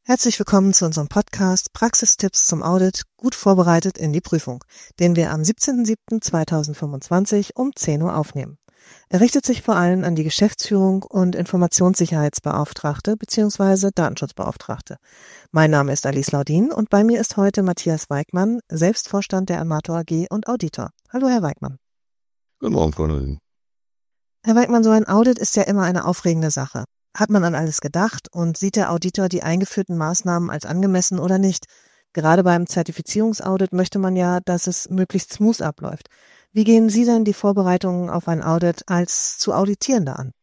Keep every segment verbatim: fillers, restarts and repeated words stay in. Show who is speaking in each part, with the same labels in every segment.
Speaker 1: Herzlich willkommen zu unserem Podcast Praxistipps zum Audit, gut vorbereitet in die Prüfung, den wir am siebzehnten siebten zweitausendfünfundzwanzig um zehn Uhr aufnehmen. Er richtet sich vor allem an die Geschäftsführung und Informationssicherheitsbeauftragte bzw. Datenschutzbeauftragte. Mein Name ist Alice Laudin und bei mir ist heute Matthias Weigmann, Selbstvorstand der Amator A G und Auditor. Hallo Herr Weigmann.
Speaker 2: Guten Morgen, Frau Laudin.
Speaker 1: Herr Weigmann, so ein Audit ist ja immer eine aufregende Sache. Hat man an alles gedacht und sieht der Auditor die eingeführten Maßnahmen als angemessen oder nicht? Gerade beim Zertifizierungsaudit möchte man ja, dass es möglichst smooth abläuft. Wie gehen Sie denn die Vorbereitungen auf ein Audit als zu Auditierender an?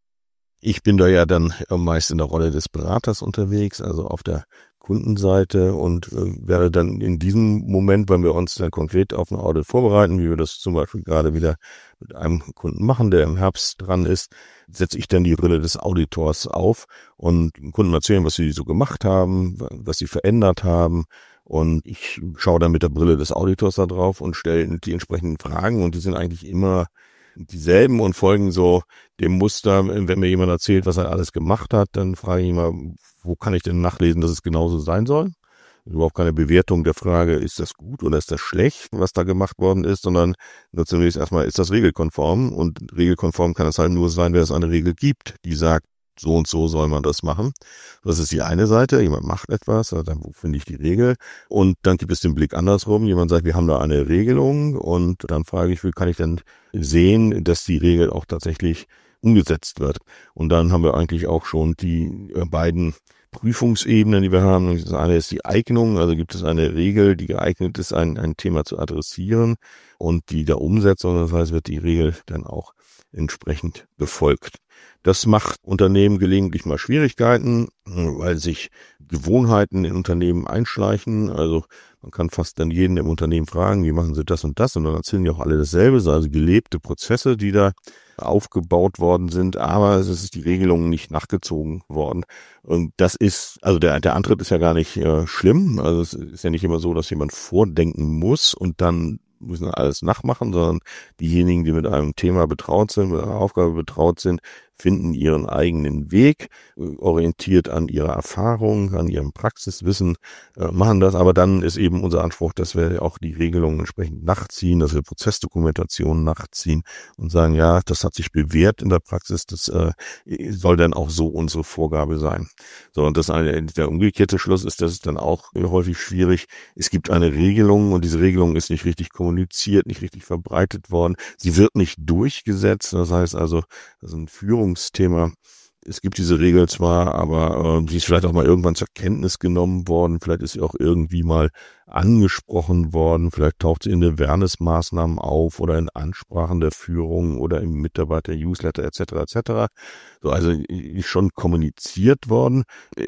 Speaker 2: Ich bin da ja dann meist in der Rolle des Beraters unterwegs, also auf der Kundenseite, und äh, werde dann in diesem Moment, wenn wir uns dann konkret auf ein Audit vorbereiten, wie wir das zum Beispiel gerade wieder mit einem Kunden machen, der im Herbst dran ist, setze ich dann die Brille des Auditors auf und den Kunden erzählen, was sie so gemacht haben, was sie verändert haben. Und ich schaue dann mit der Brille des Auditors da drauf und stelle die entsprechenden Fragen, und die sind eigentlich immer dieselben und folgen so dem Muster. Wenn mir jemand erzählt, was er alles gemacht hat, dann frage ich immer, wo kann ich denn nachlesen, dass es genauso sein soll? Überhaupt keine Bewertung der Frage, ist das gut oder ist das schlecht, was da gemacht worden ist, sondern nur zunächst erstmal, ist das regelkonform? Und regelkonform kann es halt nur sein, wenn es eine Regel gibt, die sagt, so und so soll man das machen. Das ist die eine Seite. Jemand macht etwas, dann wo finde ich die Regel? Und dann gibt es den Blick andersrum. Jemand sagt, wir haben da eine Regelung, und dann frage ich, wie kann ich denn sehen, dass die Regel auch tatsächlich umgesetzt wird? Und dann haben wir eigentlich auch schon die beiden Prüfungsebenen, die wir haben. Das eine ist die Eignung, also gibt es eine Regel, die geeignet ist, ein, ein Thema zu adressieren, und die der Umsetzung, das heißt, wird die Regel dann auch entsprechend befolgt. Das macht Unternehmen gelegentlich mal Schwierigkeiten, weil sich Gewohnheiten in Unternehmen einschleichen. Also man kann fast dann jeden im Unternehmen fragen, wie machen sie das und das? Und dann erzählen die auch alle dasselbe, also gelebte Prozesse, die da aufgebaut worden sind, aber es ist die Regelung nicht nachgezogen worden. Und das ist, also der, der Antritt ist ja gar nicht äh, schlimm. Also es ist ja nicht immer so, dass jemand vordenken muss und dann müssen alles nachmachen, sondern diejenigen, die mit einem Thema betraut sind, mit einer Aufgabe betraut sind, finden ihren eigenen Weg, orientiert an ihrer Erfahrung, an ihrem Praxiswissen, äh, machen das. Aber dann ist eben unser Anspruch, dass wir auch die Regelungen entsprechend nachziehen, dass wir Prozessdokumentationen nachziehen und sagen, ja, das hat sich bewährt in der Praxis, das äh, soll dann auch so unsere Vorgabe sein. So, und das eine, der umgekehrte Schluss ist, das ist dann auch häufig schwierig. Es gibt eine Regelung, und diese Regelung ist nicht richtig kommuniziert, nicht richtig verbreitet worden. Sie wird nicht durchgesetzt. Das heißt also, das ist ein Führungsthema. Es gibt diese Regel zwar, aber äh, sie ist vielleicht auch mal irgendwann zur Kenntnis genommen worden. Vielleicht ist sie auch irgendwie mal angesprochen worden. Vielleicht taucht sie in Awareness-Maßnahmen auf oder in Ansprachen der Führung oder im Mitarbeiter-Newsletter et cetera et cetera. So, also ist schon kommuniziert worden,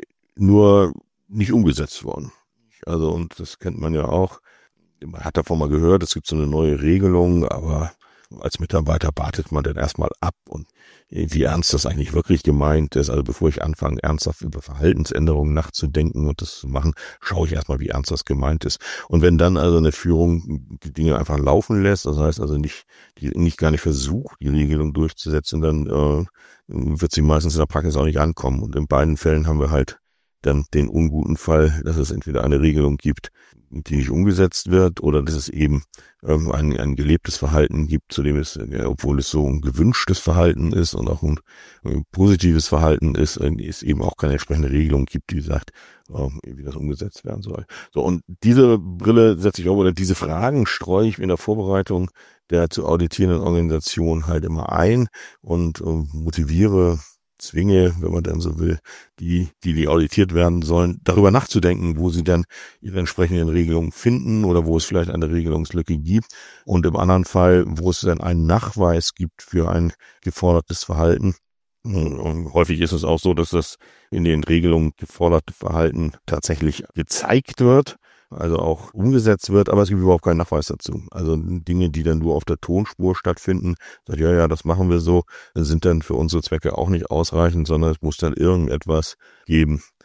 Speaker 2: nur nicht umgesetzt worden. Also, und das kennt man ja auch. Man hat davon mal gehört, es gibt so eine neue Regelung, aber als Mitarbeiter wartet man dann erstmal ab, und wie ernst das eigentlich wirklich gemeint ist. Also bevor ich anfange, ernsthaft über Verhaltensänderungen nachzudenken und das zu machen, schaue ich erstmal, wie ernst das gemeint ist. Und wenn dann also eine Führung die Dinge einfach laufen lässt, das heißt also nicht, die nicht gar nicht versucht, die Regelung durchzusetzen, dann äh, wird sie meistens in der Praxis auch nicht ankommen. Und in beiden Fällen haben wir halt dann den unguten Fall, dass es entweder eine Regelung gibt, die nicht umgesetzt wird, oder dass es eben ähm, ein, ein gelebtes Verhalten gibt, zu dem es, ja, obwohl es so ein gewünschtes Verhalten ist und auch ein, ein positives Verhalten ist, es eben auch keine entsprechende Regelung gibt, die sagt, ähm, wie das umgesetzt werden soll. So, und diese Brille setze ich auf, oder diese Fragen streue ich in der Vorbereitung der zu auditierenden Organisation halt immer ein und äh, motiviere, zwinge, wenn man denn so will, die, die, die auditiert werden sollen, darüber nachzudenken, wo sie dann ihre entsprechenden Regelungen finden oder wo es vielleicht eine Regelungslücke gibt, und im anderen Fall, wo es dann einen Nachweis gibt für ein gefordertes Verhalten. Und häufig ist es auch so, dass das in den Regelungen geforderte Verhalten tatsächlich gezeigt wird, also auch umgesetzt wird, aber es gibt überhaupt keinen Nachweis dazu. Also Dinge, die dann nur auf der Tonspur stattfinden, sagt, ja, ja, das machen wir so, sind dann für unsere Zwecke auch nicht ausreichend, sondern es muss dann irgendetwas geben,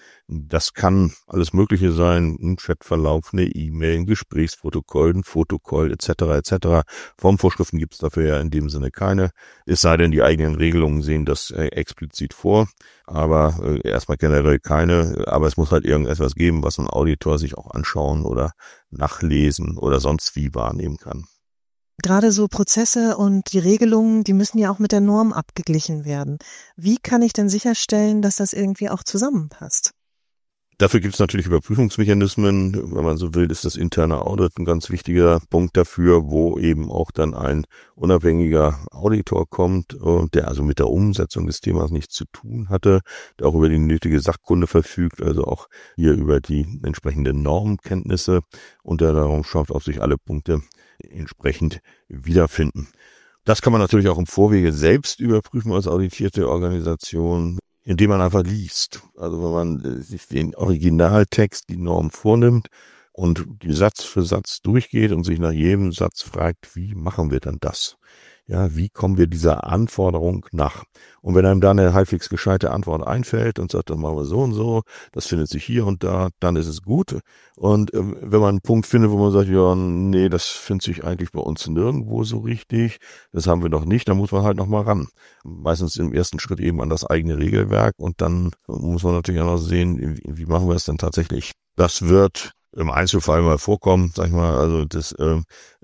Speaker 2: Das kann alles Mögliche sein, ein Chatverlauf, eine E-Mail, ein Gesprächsprotokoll, ein Protokoll et cetera et cetera. Formvorschriften gibt es dafür ja in dem Sinne keine. Es sei denn, die eigenen Regelungen sehen das äh, explizit vor, aber äh, erstmal generell keine. Aber es muss halt irgendetwas geben, was ein Auditor sich auch anschauen oder nachlesen oder sonst wie wahrnehmen kann.
Speaker 1: Gerade so Prozesse und die Regelungen, die müssen ja auch mit der Norm abgeglichen werden. Wie kann ich denn sicherstellen, dass das irgendwie auch zusammenpasst?
Speaker 2: Dafür gibt es natürlich Überprüfungsmechanismen. Wenn man so will, ist das interne Audit ein ganz wichtiger Punkt dafür, wo eben auch dann ein unabhängiger Auditor kommt, der also mit der Umsetzung des Themas nichts zu tun hatte, der auch über die nötige Sachkunde verfügt, also auch hier über die entsprechenden Normkenntnisse und der darum schaut, ob sich alle Punkte entsprechend wiederfinden. Das kann man natürlich auch im Vorwege selbst überprüfen als auditierte Organisation, indem man einfach liest. Also wenn man sich den Originaltext, die Norm vornimmt und die Satz für Satz durchgeht und sich nach jedem Satz fragt, wie machen wir denn das? Ja, wie kommen wir dieser Anforderung nach? Und wenn einem da eine halbwegs gescheite Antwort einfällt und sagt, das machen wir so und so, das findet sich hier und da, dann ist es gut. Und äh, wenn man einen Punkt findet, wo man sagt, ja, nee, das findet sich eigentlich bei uns nirgendwo so richtig, das haben wir noch nicht, dann muss man halt nochmal ran. Meistens im ersten Schritt eben an das eigene Regelwerk und dann muss man natürlich auch noch sehen, wie, wie machen wir es denn tatsächlich. Das wird im Einzelfall mal vorkommen, sag ich mal, also das äh,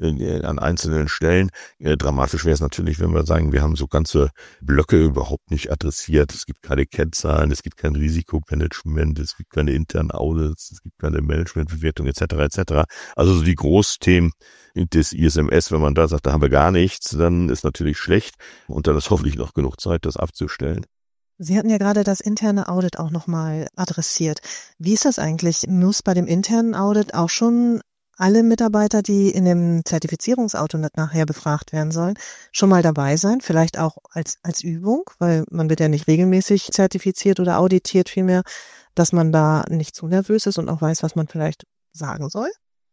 Speaker 2: an einzelnen Stellen. Äh, dramatisch wäre es natürlich, wenn wir sagen, wir haben so ganze Blöcke überhaupt nicht adressiert. Es gibt keine Kennzahlen, es gibt kein Risikomanagement, es gibt keine internen Audits, es gibt keine Managementbewertung et cetera et cetera. Also so die Großthemen des I S M S, wenn man da sagt, da haben wir gar nichts, dann ist natürlich schlecht und dann ist hoffentlich noch genug Zeit, das abzustellen.
Speaker 1: Sie hatten ja gerade das interne Audit auch nochmal adressiert. Wie ist das eigentlich? Muss bei dem internen Audit auch schon alle Mitarbeiter, die in dem Zertifizierungsaudit nachher befragt werden sollen, schon mal dabei sein? Vielleicht auch als, als Übung, weil man wird ja nicht regelmäßig zertifiziert oder auditiert vielmehr, dass man da nicht zu nervös ist und auch weiß, was man vielleicht sagen soll?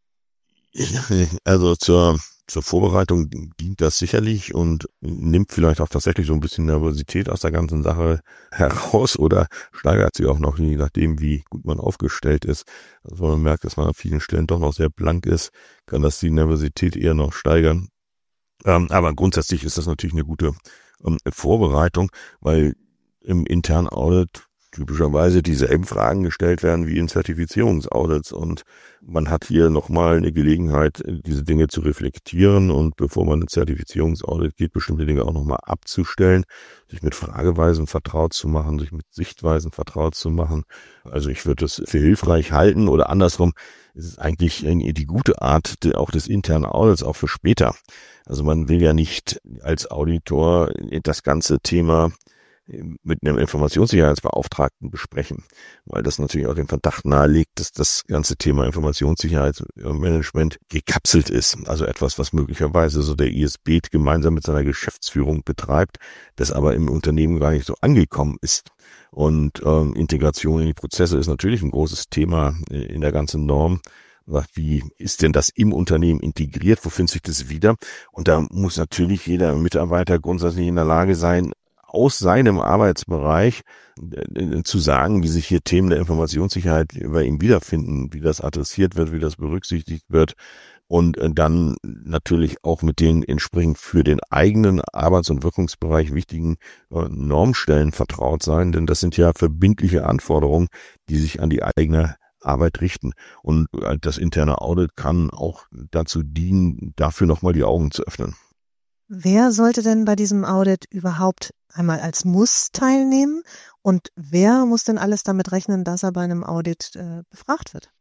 Speaker 2: Also zur Zur Vorbereitung dient das sicherlich und nimmt vielleicht auch tatsächlich so ein bisschen Nervosität aus der ganzen Sache heraus oder steigert sie auch noch, je nachdem, wie gut man aufgestellt ist. Also wenn man merkt, dass man an vielen Stellen doch noch sehr blank ist, kann das die Nervosität eher noch steigern. Ähm, aber grundsätzlich ist das natürlich eine gute ähm, Vorbereitung, weil im internen Audit typischerweise dieselben Fragen gestellt werden wie in Zertifizierungsaudits und man hat hier nochmal eine Gelegenheit, diese Dinge zu reflektieren und bevor man in Zertifizierungsaudit geht, bestimmte Dinge auch nochmal abzustellen, sich mit Frageweisen vertraut zu machen, sich mit Sichtweisen vertraut zu machen. Also ich würde es für hilfreich halten oder andersrum, es ist eigentlich die gute Art auch des internen Audits, auch für später. Also man will ja nicht als Auditor das ganze Thema mit einem Informationssicherheitsbeauftragten besprechen, weil das natürlich auch den Verdacht nahelegt, dass das ganze Thema Informationssicherheitsmanagement gekapselt ist. Also etwas, was möglicherweise so der I S B gemeinsam mit seiner Geschäftsführung betreibt, das aber im Unternehmen gar nicht so angekommen ist. Und ähm, Integration in die Prozesse ist natürlich ein großes Thema in der ganzen Norm. Wie ist denn das im Unternehmen integriert? Wo findet sich das wieder? Und da muss natürlich jeder Mitarbeiter grundsätzlich in der Lage sein, aus seinem Arbeitsbereich äh, zu sagen, wie sich hier Themen der Informationssicherheit bei ihm wiederfinden, wie das adressiert wird, wie das berücksichtigt wird und äh, dann natürlich auch mit den entsprechend für den eigenen Arbeits- und Wirkungsbereich wichtigen äh, Normstellen vertraut sein, denn das sind ja verbindliche Anforderungen, die sich an die eigene Arbeit richten. Und äh, das interne Audit kann auch dazu dienen, dafür nochmal die Augen zu öffnen.
Speaker 1: Wer sollte denn bei diesem Audit überhaupt einmal als Muss teilnehmen und wer muss denn alles damit rechnen, dass er bei einem Audit äh, befragt wird?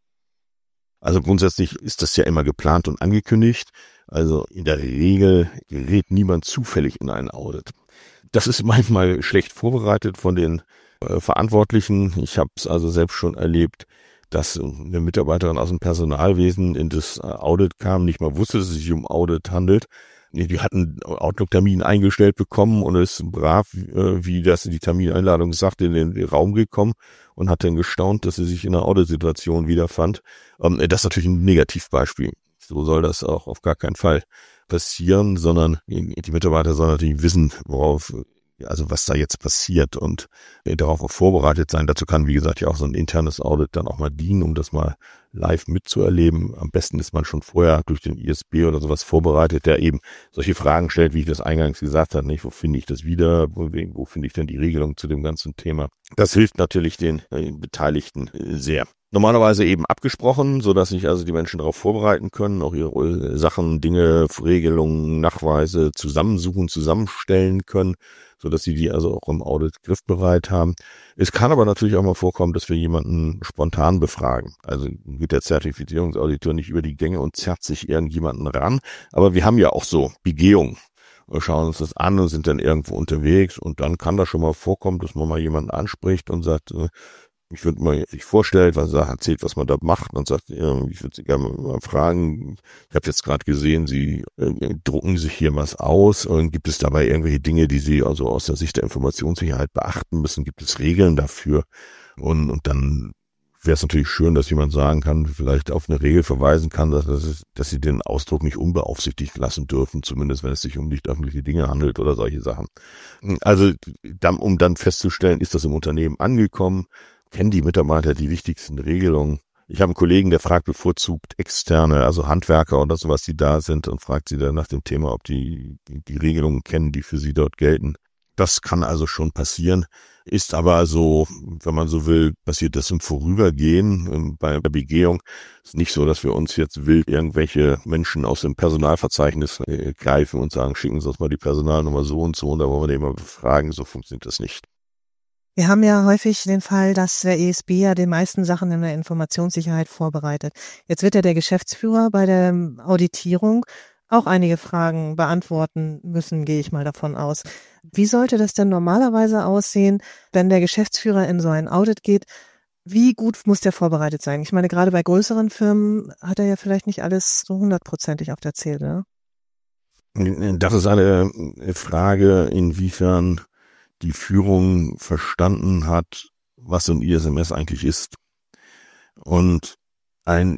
Speaker 2: Also grundsätzlich ist das ja immer geplant und angekündigt. Also in der Regel gerät niemand zufällig in einen Audit. Das ist manchmal schlecht vorbereitet von den äh, Verantwortlichen. Ich habe es also selbst schon erlebt, dass eine Mitarbeiterin aus dem Personalwesen in das Audit kam, nicht mal wusste, dass es sich um Audit handelt. Die hatten Outlook-Termin eingestellt bekommen und ist brav, wie das die Termineinladung sagte, in den Raum gekommen und hat dann gestaunt, dass sie sich in einer Audit-Situation wiederfand. Das ist natürlich ein Negativbeispiel. So soll das auch auf gar keinen Fall passieren, sondern die Mitarbeiter sollen natürlich wissen, worauf also was da jetzt passiert und äh, darauf auch vorbereitet sein. Dazu kann, wie gesagt, ja auch so ein internes Audit dann auch mal dienen, um das mal live mitzuerleben. Am besten ist man schon vorher durch den I S B oder sowas vorbereitet, der eben solche Fragen stellt, wie ich das eingangs gesagt habe, nicht? Wo finde ich das wieder? Wo, wo finde ich denn die Regelung zu dem ganzen Thema? Das hilft natürlich den äh, Beteiligten äh, sehr. Normalerweise eben abgesprochen, so dass sich also die Menschen darauf vorbereiten können, auch ihre Sachen, Dinge, Regelungen, Nachweise zusammensuchen, zusammenstellen können, so dass sie die also auch im Audit griffbereit haben. Es kann aber natürlich auch mal vorkommen, dass wir jemanden spontan befragen. Also geht der Zertifizierungsauditor nicht über die Gänge und zerrt sich irgendjemanden ran. Aber wir haben ja auch so Begehungen. Wir schauen uns das an und sind dann irgendwo unterwegs und dann kann das schon mal vorkommen, dass man mal jemanden anspricht und sagt, ich würde mal sich vorstellen, was er erzählt, was man da macht und sagt, ja, ich würde Sie gerne mal fragen, ich habe jetzt gerade gesehen, Sie äh, drucken sich hier was aus und gibt es dabei irgendwelche Dinge, die Sie also aus der Sicht der Informationssicherheit beachten müssen? Gibt es Regeln dafür? Und, und dann wäre es natürlich schön, dass jemand sagen kann, vielleicht auf eine Regel verweisen kann, dass, dass, dass Sie den Ausdruck nicht unbeaufsichtigt lassen dürfen, zumindest wenn es sich um nicht öffentliche Dinge handelt oder solche Sachen. Also dann, um dann festzustellen, ist das im Unternehmen angekommen, kennen die Mitarbeiter die wichtigsten Regelungen. Ich habe einen Kollegen, der fragt bevorzugt Externe, also Handwerker oder sowas, die da sind und fragt sie dann nach dem Thema, ob die die Regelungen kennen, die für sie dort gelten. Das kann also schon passieren, ist aber also, wenn man so will, passiert das im Vorübergehen bei der Begehung. Es ist nicht so, dass wir uns jetzt wild irgendwelche Menschen aus dem Personalverzeichnis greifen und sagen, schicken Sie uns mal die Personalnummer so und so und da wollen wir den mal befragen. So funktioniert das nicht.
Speaker 1: Wir haben ja häufig den Fall, dass der E S B ja die meisten Sachen in der Informationssicherheit vorbereitet. Jetzt wird ja der Geschäftsführer bei der Auditierung auch einige Fragen beantworten müssen, gehe ich mal davon aus. Wie sollte das denn normalerweise aussehen, wenn der Geschäftsführer in so ein Audit geht? Wie gut muss der vorbereitet sein? Ich meine, gerade bei größeren Firmen hat er ja vielleicht nicht alles so hundertprozentig auf der Zähle.
Speaker 2: Das ist eine Frage, inwiefern die Führung verstanden hat, was so ein I S M S eigentlich ist. Und ein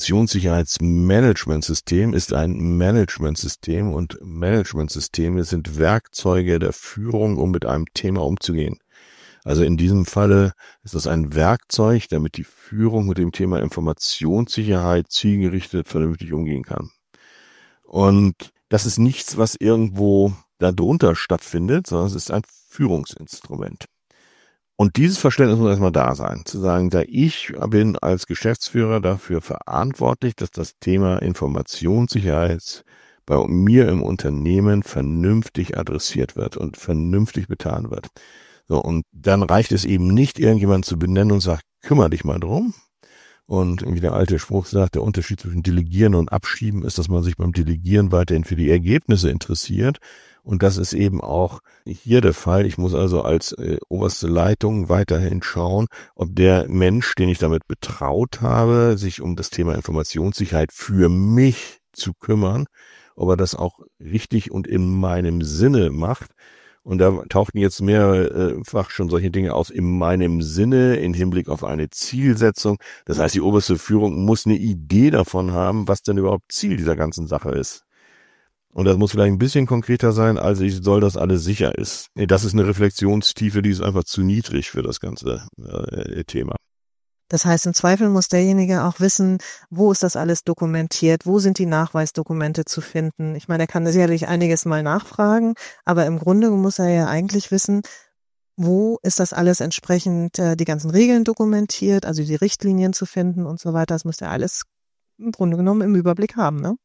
Speaker 2: Informationssicherheitsmanagementsystem ist ein Managementsystem und Managementsysteme sind Werkzeuge der Führung, um mit einem Thema umzugehen. Also in diesem Falle ist das ein Werkzeug, damit die Führung mit dem Thema Informationssicherheit zielgerichtet vernünftig umgehen kann. Und das ist nichts, was irgendwo darunter stattfindet, sondern es ist ein Führungsinstrument. Und dieses Verständnis muss erstmal da sein, zu sagen, da ich bin als Geschäftsführer dafür verantwortlich, dass das Thema Informationssicherheit bei mir im Unternehmen vernünftig adressiert wird und vernünftig getan wird. So, und dann reicht es eben nicht, irgendjemand zu benennen und sagt, kümmere dich mal drum. Und wie der alte Spruch sagt, der Unterschied zwischen Delegieren und Abschieben ist, dass man sich beim Delegieren weiterhin für die Ergebnisse interessiert. Und das ist eben auch hier der Fall. Ich muss also als äh, oberste Leitung weiterhin schauen, ob der Mensch, den ich damit betraut habe, sich um das Thema Informationssicherheit für mich zu kümmern, ob er das auch richtig und in meinem Sinne macht. Und da tauchten jetzt mehrfach schon solche Dinge aus, in meinem Sinne, in Hinblick auf eine Zielsetzung. Das heißt, die oberste Führung muss eine Idee davon haben, was denn überhaupt Ziel dieser ganzen Sache ist. Und das muss vielleicht ein bisschen konkreter sein, als ich soll, dass alles sicher ist. Das ist eine Reflexionstiefe, die ist einfach zu niedrig für das ganze äh, Thema.
Speaker 1: Das heißt, im Zweifel muss derjenige auch wissen, wo ist das alles dokumentiert, wo sind die Nachweisdokumente zu finden. Ich meine, er kann sicherlich einiges mal nachfragen, aber im Grunde muss er ja eigentlich wissen, wo ist das alles entsprechend äh, die ganzen Regeln dokumentiert, also die Richtlinien zu finden und so weiter. Das muss er alles im Grunde genommen im Überblick haben, ne?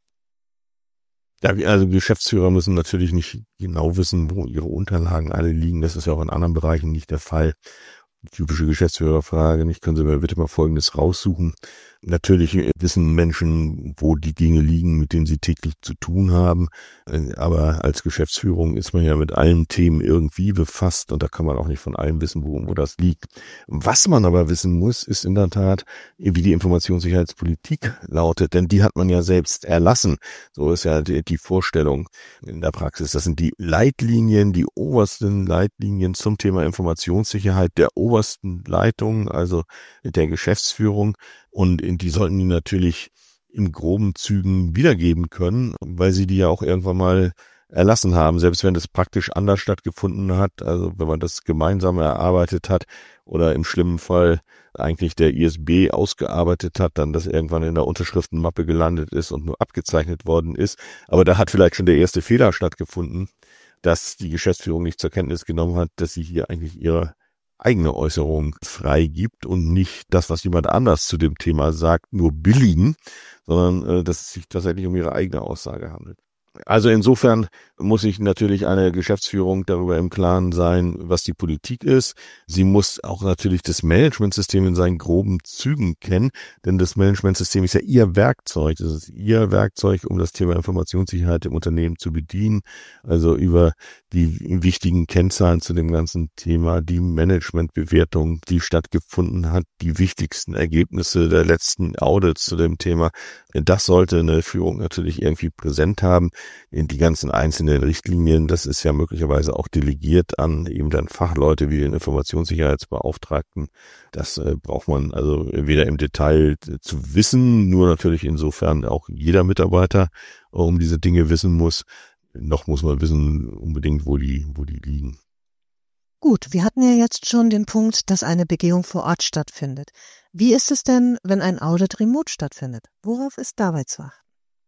Speaker 2: Ja, also Geschäftsführer müssen natürlich nicht genau wissen, wo ihre Unterlagen alle liegen. Das ist ja auch in anderen Bereichen nicht der Fall. Typische Geschäftsführerfrage, nicht, können Sie mir bitte mal Folgendes raussuchen. Natürlich wissen Menschen, wo die Dinge liegen, mit denen sie täglich zu tun haben. Aber als Geschäftsführung ist man ja mit allen Themen irgendwie befasst und da kann man auch nicht von allem wissen, wo, wo das liegt. Was man aber wissen muss, ist in der Tat, wie die Informationssicherheitspolitik lautet, denn die hat man ja selbst erlassen. So ist ja die, die Vorstellung in der Praxis. Das sind die Leitlinien, die obersten Leitlinien zum Thema Informationssicherheit der obersten Leitung, also der Geschäftsführung. Und die sollten die natürlich in groben Zügen wiedergeben können, weil sie die ja auch irgendwann mal erlassen haben, selbst wenn das praktisch anders stattgefunden hat, also wenn man das gemeinsam erarbeitet hat oder im schlimmen Fall eigentlich der I S B ausgearbeitet hat, dann das irgendwann in der Unterschriftenmappe gelandet ist und nur abgezeichnet worden ist. Aber da hat vielleicht schon der erste Fehler stattgefunden, dass die Geschäftsführung nicht zur Kenntnis genommen hat, dass sie hier eigentlich ihre eigene Äußerung freigibt und nicht das, was jemand anders zu dem Thema sagt, nur billigen, sondern äh, dass es sich tatsächlich um ihre eigene Aussage handelt. Also insofern muss sich natürlich eine Geschäftsführung darüber im Klaren sein, was die Politik ist. Sie muss auch natürlich das Managementsystem in seinen groben Zügen kennen, denn das Managementsystem ist ja ihr Werkzeug. Das ist ihr Werkzeug, um das Thema Informationssicherheit im Unternehmen zu bedienen. Also über die wichtigen Kennzahlen zu dem ganzen Thema, die Managementbewertung, die stattgefunden hat, die wichtigsten Ergebnisse der letzten Audits zu dem Thema. Das sollte eine Führung natürlich irgendwie präsent haben. In die ganzen einzelnen Richtlinien, das ist ja möglicherweise auch delegiert an eben dann Fachleute wie den Informationssicherheitsbeauftragten. Das äh, braucht man also weder im Detail zu wissen, nur natürlich insofern auch jeder Mitarbeiter um diese Dinge wissen muss, noch muss man wissen unbedingt, wo die, wo die liegen.
Speaker 1: Gut, wir hatten ja jetzt schon den Punkt, dass eine Begehung vor Ort stattfindet. Wie ist es denn, wenn ein Audit remote stattfindet? Worauf ist dabei zu achten?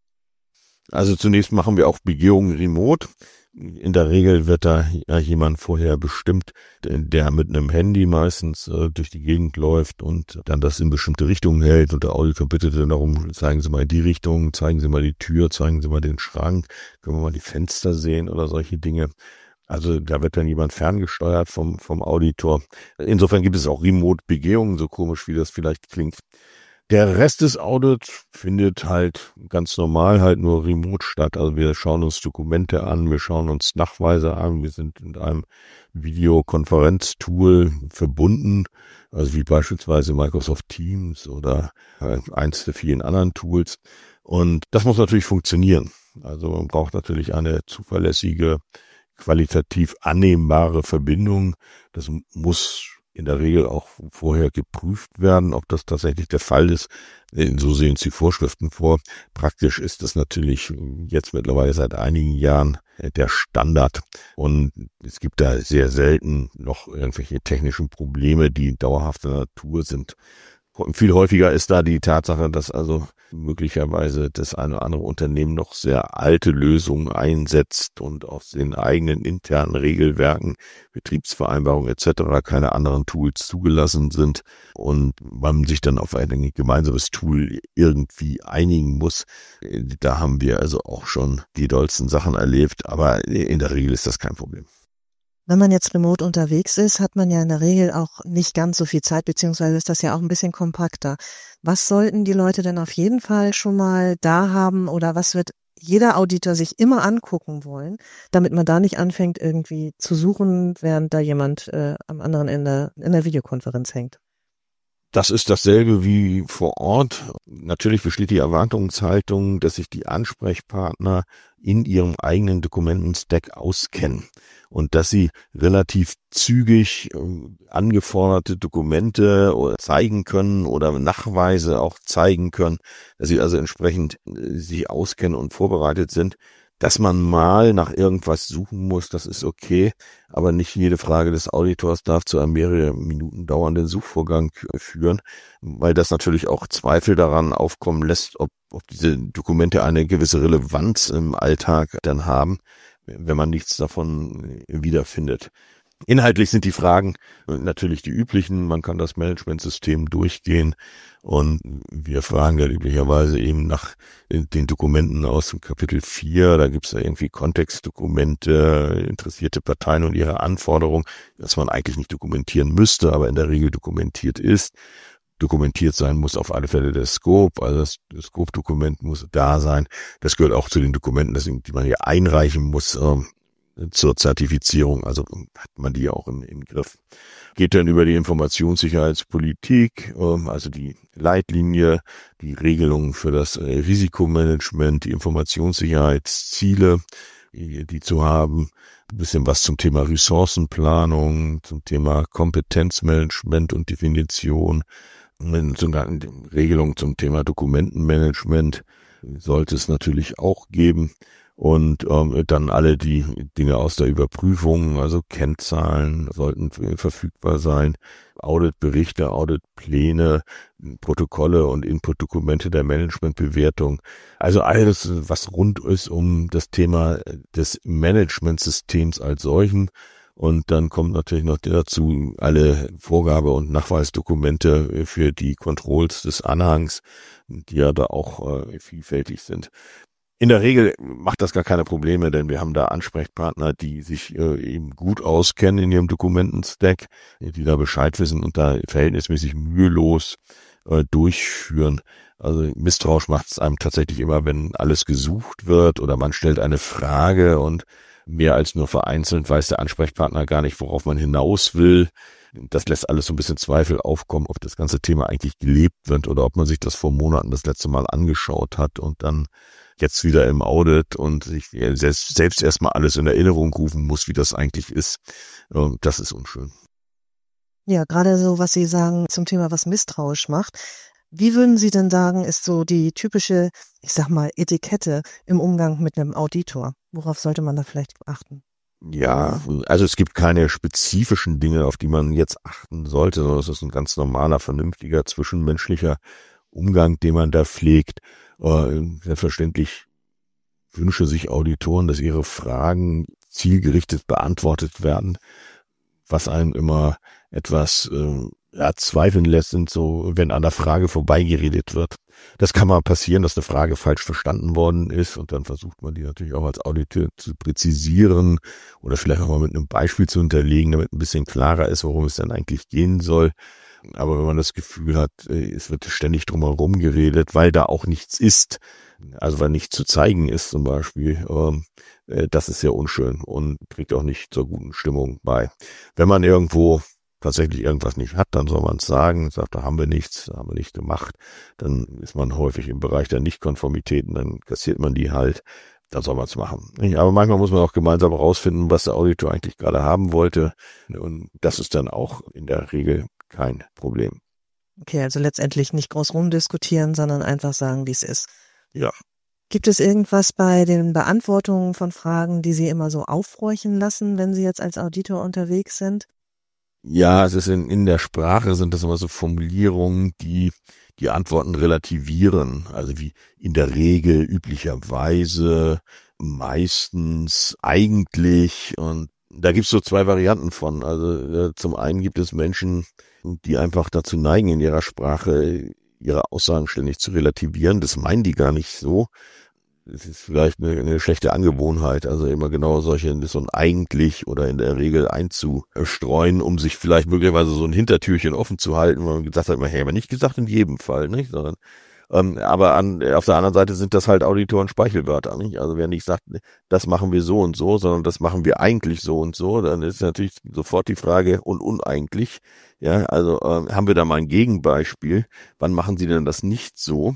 Speaker 2: Also zunächst machen wir auch Begehungen remote. In der Regel wird da jemand vorher bestimmt, der mit einem Handy meistens äh, durch die Gegend läuft und dann das in bestimmte Richtungen hält. Und der Auditor bittet dann darum, zeigen Sie mal die Richtung, zeigen Sie mal die Tür, zeigen Sie mal den Schrank, können wir mal die Fenster sehen oder solche Dinge. Also da wird dann jemand ferngesteuert vom, vom Auditor. Insofern gibt es auch Remote-Begehungen, so komisch wie das vielleicht klingt. Der Rest des Audits findet halt ganz normal halt nur remote statt. Also wir schauen uns Dokumente an, wir schauen uns Nachweise an, wir sind mit einem Videokonferenztool verbunden, also wie beispielsweise Microsoft Teams oder eins der vielen anderen Tools. Und das muss natürlich funktionieren. Also man braucht natürlich eine zuverlässige, qualitativ annehmbare Verbindung. Das muss in der Regel auch vorher geprüft werden, ob das tatsächlich der Fall ist. So sehen es die Vorschriften vor. Praktisch ist das natürlich jetzt mittlerweile seit einigen Jahren der Standard. Und es gibt da sehr selten noch irgendwelche technischen Probleme, die dauerhafter Natur sind. Viel häufiger ist da die Tatsache, dass also möglicherweise das eine oder andere Unternehmen noch sehr alte Lösungen einsetzt und aus den eigenen internen Regelwerken, Betriebsvereinbarungen et cetera keine anderen Tools zugelassen sind und man sich dann auf ein gemeinsames Tool irgendwie einigen muss. Da haben wir also auch schon die dollsten Sachen erlebt, aber in der Regel ist das kein Problem.
Speaker 1: Wenn man jetzt remote unterwegs ist, hat man ja in der Regel auch nicht ganz so viel Zeit, beziehungsweise ist das ja auch ein bisschen kompakter. Was sollten die Leute denn auf jeden Fall schon mal da haben oder was wird jeder Auditor sich immer angucken wollen, damit man da nicht anfängt irgendwie zu suchen, während da jemand äh, am anderen Ende in der Videokonferenz hängt?
Speaker 2: Das ist dasselbe wie vor Ort. Natürlich besteht die Erwartungshaltung, dass sich die Ansprechpartner in ihrem eigenen Dokumentenstack auskennen und dass sie relativ zügig angeforderte Dokumente zeigen können oder Nachweise auch zeigen können, dass sie also entsprechend sich auskennen und vorbereitet sind. Dass man mal nach irgendwas suchen muss, das ist okay, aber nicht jede Frage des Auditors darf zu einem mehrere Minuten dauernden Suchvorgang führen, weil das natürlich auch Zweifel daran aufkommen lässt, ob, ob diese Dokumente eine gewisse Relevanz im Alltag dann haben, wenn man nichts davon wiederfindet. Inhaltlich sind die Fragen natürlich die üblichen. Man kann das Managementsystem durchgehen und wir fragen da üblicherweise eben nach den Dokumenten aus dem Kapitel vier. Da gibt es ja irgendwie Kontextdokumente, interessierte Parteien und ihre Anforderungen, dass man eigentlich nicht dokumentieren müsste, aber in der Regel dokumentiert ist. Dokumentiert sein muss auf alle Fälle der Scope, also das, das Scope-Dokument muss da sein. Das gehört auch zu den Dokumenten, die man hier einreichen muss, ähm, zur Zertifizierung, also hat man die auch im, im Griff. Geht dann über die Informationssicherheitspolitik, also die Leitlinie, die Regelungen für das Risikomanagement, die Informationssicherheitsziele, die zu haben, ein bisschen was zum Thema Ressourcenplanung, zum Thema Kompetenzmanagement und Definition, sogar Regelungen zum Thema Dokumentenmanagement sollte es natürlich auch geben. Und ähm, dann alle die Dinge aus der Überprüfung, also Kennzahlen sollten verfügbar sein, Auditberichte, Auditpläne, Protokolle und Inputdokumente der Managementbewertung. Also alles, was rund ist um das Thema des Managementsystems als solchen. Und dann kommt natürlich noch dazu alle Vorgabe- und Nachweisdokumente für die Controls des Anhangs, die ja da auch äh, vielfältig sind. In der Regel macht das gar keine Probleme, denn wir haben da Ansprechpartner, die sich äh, eben gut auskennen in ihrem Dokumentenstack, die da Bescheid wissen und da verhältnismäßig mühelos äh, durchführen. Also misstrauisch macht es einem tatsächlich immer, wenn alles gesucht wird oder man stellt eine Frage und mehr als nur vereinzelt weiß der Ansprechpartner gar nicht, worauf man hinaus will. Das lässt alles so ein bisschen Zweifel aufkommen, ob das ganze Thema eigentlich gelebt wird oder ob man sich das vor Monaten das letzte Mal angeschaut hat und dann jetzt wieder im Audit und sich selbst, selbst erstmal alles in Erinnerung rufen muss, wie das eigentlich ist. Das ist unschön.
Speaker 1: Ja, gerade so, was Sie sagen zum Thema, was misstrauisch macht. Wie würden Sie denn sagen, ist so die typische, ich sag mal, Etikette im Umgang mit einem Auditor? Worauf sollte man da vielleicht achten?
Speaker 2: Ja, also es gibt keine spezifischen Dinge, auf die man jetzt achten sollte, sondern es ist ein ganz normaler, vernünftiger, zwischenmenschlicher Umgang, den man da pflegt. Selbstverständlich wünsche sich Auditoren, dass ihre Fragen zielgerichtet beantwortet werden. Was einem immer etwas äh, ja, zweifeln lässt, sind so, wenn an der Frage vorbeigeredet wird. Das kann mal passieren, dass eine Frage falsch verstanden worden ist und dann versucht man die natürlich auch als Auditor zu präzisieren oder vielleicht auch mal mit einem Beispiel zu hinterlegen, damit ein bisschen klarer ist, worum es dann eigentlich gehen soll. Aber wenn man das Gefühl hat, es wird ständig drumherum geredet, weil da auch nichts ist, also weil nichts zu zeigen ist zum Beispiel, äh, das ist sehr unschön und trägt auch nicht zur guten Stimmung bei. Wenn man irgendwo tatsächlich irgendwas nicht hat, dann soll man es sagen, sagt, da haben wir nichts, da haben wir nicht gemacht. Dann ist man häufig im Bereich der Nichtkonformitäten, dann kassiert man die halt, dann soll man es machen. Aber manchmal muss man auch gemeinsam herausfinden, was der Auditor eigentlich gerade haben wollte und das ist dann auch in der Regel kein Problem.
Speaker 1: Okay, also letztendlich nicht groß rumdiskutieren, sondern einfach sagen, wie es ist.
Speaker 2: Ja.
Speaker 1: Gibt es irgendwas bei den Beantwortungen von Fragen, die Sie immer so aufhorchen lassen, wenn Sie jetzt als Auditor unterwegs sind?
Speaker 2: Ja, es ist in, in der Sprache sind das immer so Formulierungen, die die Antworten relativieren. Also wie in der Regel, üblicherweise, meistens, eigentlich. Und da gibt's so zwei Varianten von. Also zum einen gibt es Menschen, die einfach dazu neigen, in ihrer Sprache ihre Aussagen ständig zu relativieren. Das meinen die gar nicht so. Es ist vielleicht eine, eine schlechte Angewohnheit, also immer genau solche, so ein eigentlich oder in der Regel einzustreuen, um sich vielleicht möglicherweise so ein Hintertürchen offen zu halten, weil man gesagt hat, hey, aber nicht gesagt in jedem Fall, nicht, sondern ähm, aber an, auf der anderen Seite sind das halt Auditoren-Speichelwörter, nicht? Also wer nicht sagt, das machen wir so und so, sondern das machen wir eigentlich so und so, dann ist natürlich sofort die Frage, und uneigentlich, ja, also ähm, haben wir da mal ein Gegenbeispiel, wann machen Sie denn das nicht so?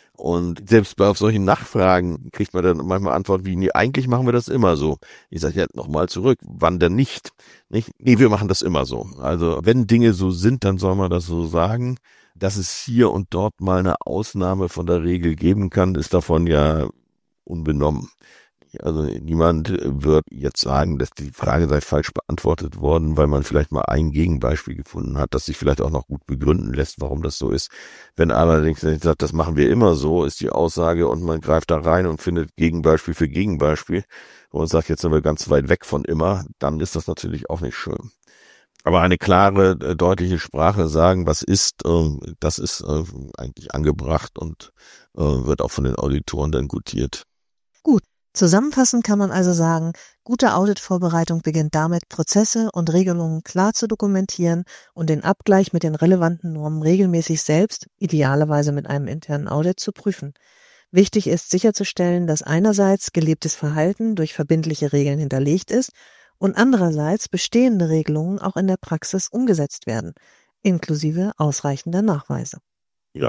Speaker 2: Und selbst bei auf solchen Nachfragen kriegt man dann manchmal Antwort wie, nee, eigentlich machen wir das immer so. Ich sage ja nochmal zurück, wann denn nicht? nicht? Nee, wir machen das immer so. Also wenn Dinge so sind, dann soll man das so sagen. Dass es hier und dort mal eine Ausnahme von der Regel geben kann, ist davon ja unbenommen. Also niemand wird jetzt sagen, dass die Frage sei falsch beantwortet worden, weil man vielleicht mal ein Gegenbeispiel gefunden hat, das sich vielleicht auch noch gut begründen lässt, warum das so ist. Wenn allerdings sagt, das machen wir immer so, ist die Aussage und man greift da rein und findet Gegenbeispiel für Gegenbeispiel und sagt, jetzt sind wir ganz weit weg von immer, dann ist das natürlich auch nicht schön. Aber eine klare, deutliche Sprache sagen, was ist, das ist eigentlich angebracht und wird auch von den Auditoren dann gutiert.
Speaker 1: Gut. Zusammenfassend kann man also sagen, gute Auditvorbereitung beginnt damit, Prozesse und Regelungen klar zu dokumentieren und den Abgleich mit den relevanten Normen regelmäßig selbst, idealerweise mit einem internen Audit, zu prüfen. Wichtig ist sicherzustellen, dass einerseits gelebtes Verhalten durch verbindliche Regeln hinterlegt ist und andererseits bestehende Regelungen auch in der Praxis umgesetzt werden, inklusive ausreichender Nachweise.
Speaker 2: Ja.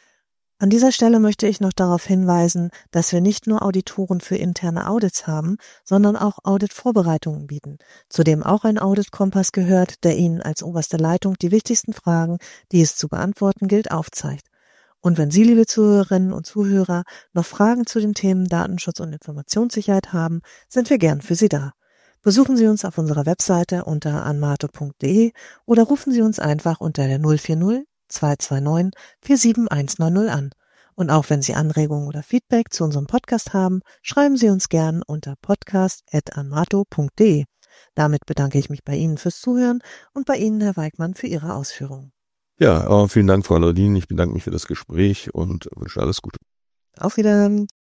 Speaker 1: An dieser Stelle möchte ich noch darauf hinweisen, dass wir nicht nur Auditoren für interne Audits haben, sondern auch Auditvorbereitungen bieten, zu dem auch ein Audit-Kompass gehört, der Ihnen als oberste Leitung die wichtigsten Fragen, die es zu beantworten gilt, aufzeigt. Und wenn Sie, liebe Zuhörerinnen und Zuhörer, noch Fragen zu den Themen Datenschutz und Informationssicherheit haben, sind wir gern für Sie da. Besuchen Sie uns auf unserer Webseite unter anmato punkt de oder rufen Sie uns einfach unter der null vier null zwei zwei neun vier sieben eins neun null an. Und auch wenn Sie Anregungen oder Feedback zu unserem Podcast haben, schreiben Sie uns gern unter podcast at anmato punkt de. Damit bedanke ich mich bei Ihnen fürs Zuhören und bei Ihnen, Herr Weigmann, für Ihre Ausführungen.
Speaker 2: Ja, vielen Dank, Frau Lodin. Ich bedanke mich für das Gespräch und wünsche alles Gute.
Speaker 1: Auf Wiedersehen.